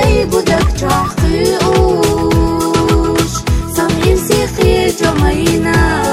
بای بودک چاقی اوش سامیر سیخی جمعینا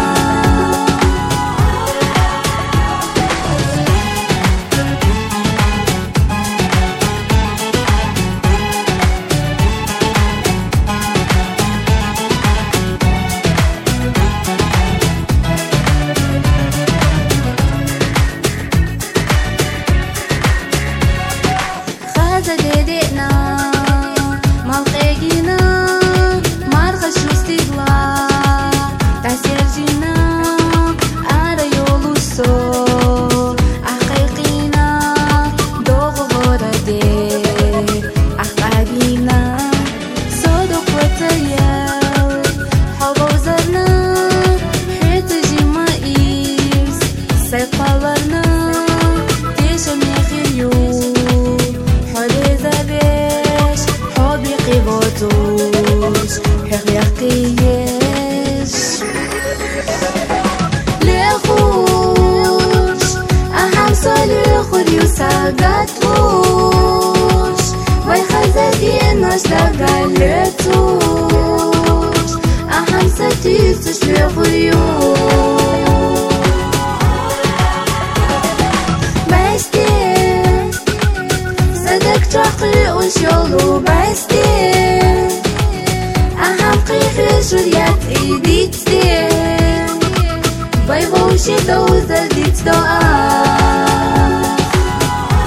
ديدينا مالقينا مرغش واستغلا تسيرجينا على يولوسو أحقيقينا دوغ هوردي أحقابينا صدق وتيال حوضرنا حيت جمائيس سيقالرنا تيشم يخيو قيبوتوش حقيقيش لخوش أهم صالح خوريو ساقاتوش باي خزاكين اشتغلتوش أهم ستيستش لخوريو بستي صدق تحقي وشلو بستي Журят идите, бойвоуши доуза дит доа.